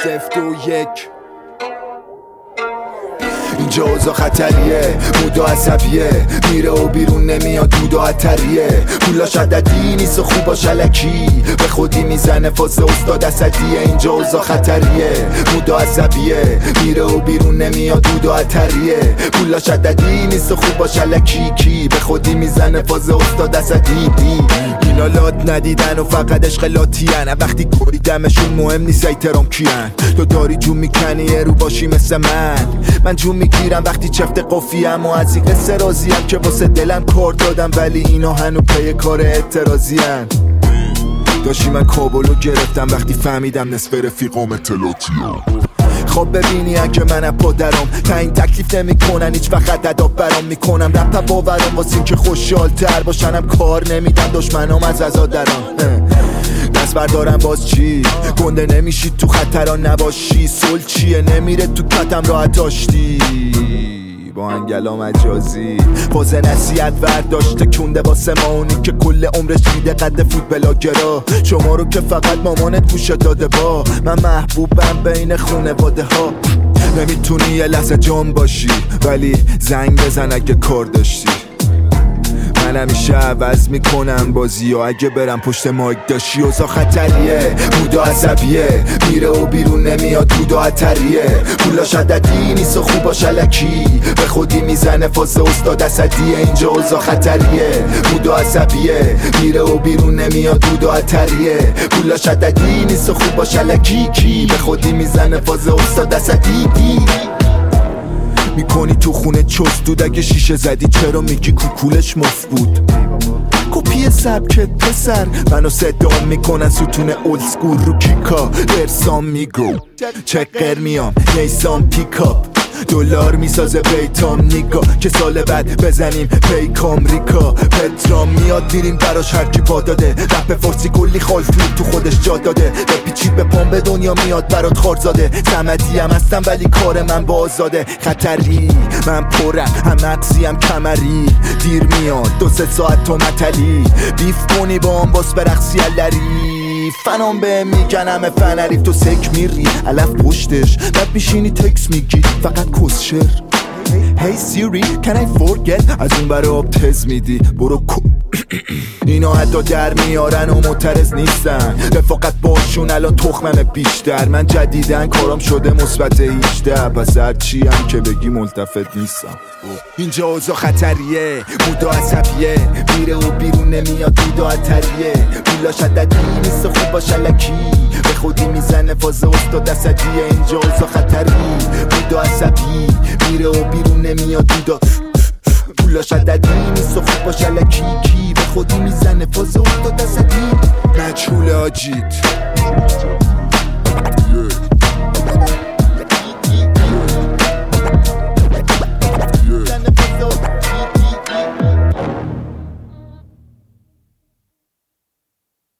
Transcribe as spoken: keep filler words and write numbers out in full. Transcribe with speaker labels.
Speaker 1: سفت و یک. اینجا اوضاع خطریه، مودا عصبیه، میره و بیرون نمیاد دود و عطریه. پولاش عددی نیست و خوبا شلکی، به خودی میزنه فاز استاد اسدیه. اینجا اوضاع خطریه، مودا عصبیه، میره و بیرون نمیاد دود و عطریه. پولاش عددی نیست و خوبا شلکی، کی به خودی میزنه فاز استاد اسدی. اینا لات ندیدن و فقط عشق لاتیان، وقتی کوری دمشون مهم نیست احترام کیان. تو داری جون میکنی رو باشی مثل من، من جون میگیرم وقتی چفت قفیم و از این قصه راضیم که واسه دلم کار دادم، ولی اینا هنو پی کار اعتراضیم. داشتی من کابلو گرفتم وقتی فهمیدم نصف رفیقام اطلاعاتیم. خب ببینی اگه من پادرم تا این تکلیف نمی کنن هیچ وقت اداب برام میکنم. رپ باورم واسه این که خوشحال تر باشنم کار نمیدم دشمنام از ازادرم. دست بردارم باز چی گنده نمیشی تو خطران نباشی. سل چیه نمیره تو کتم راحت داشتی با انگلا مجازی. باز نصیحت ورداشته کنده واسه ما اونی که کل عمرش دیده قد فوتبلاگرا. شما رو که فقط مامانت گوشه داده با من محبوبم بین خونواده ها. نمیتونی یه لحظه جان باشی ولی زنگ بزن اگه کار داشتی. من همیشه عوض میکنم بازی و اگه برم پشت مایک داشتی. اوضاع خطریه، مودا عصبیه، میره و بیرون نمیاد دود و عطریه. پولاش عددی نیست و خوبا شلکی، به خودی میزنه فاز استاد اسدیه. اینجا اوضاع خطریه، مودا عصبیه، میره و بیرون نمیاد دود و عطریه. پولاش عددی نیست و خوبا شلکی، کی به خودی میزنه فاز استاد اسدی. میکنی تو خونه چست دود اگه شیشه زدی چرا میگی کوکولش مفت بود. کپی سبکت پسر منو صدا میکنن ستون اولد سکول رو کیکا. درسام میگو چقر میام نیسام پیکاپ دلار میسازه بیتام نیگا که سال بعد بزنیم پیک آمریکا. پترام میاد میریم براش هرکی پا داده. رپ فارسی کلی خالفلو تو خودش جا داده. بپیچید به پام به دنیا میاد برات خارزاده. سمدی هم هستم ولی کار من بازاده. خطری من پرم هم مغزیم کمری. دیر میاد دو سه ساعت تو متلی. بیف کنی با هم باس برقصی علری. فنام به میگن همه فنریف تو سک میری علف پشتش بعد میشینی تکس میگی فقط کسشر. Hey Siri can I forget از اون برای آب تز میدی برو کو. اینا حتی در میارن و معترض نیستن رفاقت باشون الان تخمم بیشتر. من جدیدن کارام شده مثبت هجده پس هر چی هم که بگی ملتفت نیستم. اینجا اوضاع خطریه، مودا عصبیه، میره و بیرون نمیاد دود و عطریه. پولاش عددی نیست و خوبا شلکی، به خودی میزنه فاز استاد اسدیه. اینجا اوضاع خطری، مودا عصبی، میره و بیرون نمیاد دود و پولاش عددی نیست و خوبا شلکی، کی به خودی میزنه فاز استاد اسدی. مجهول آجید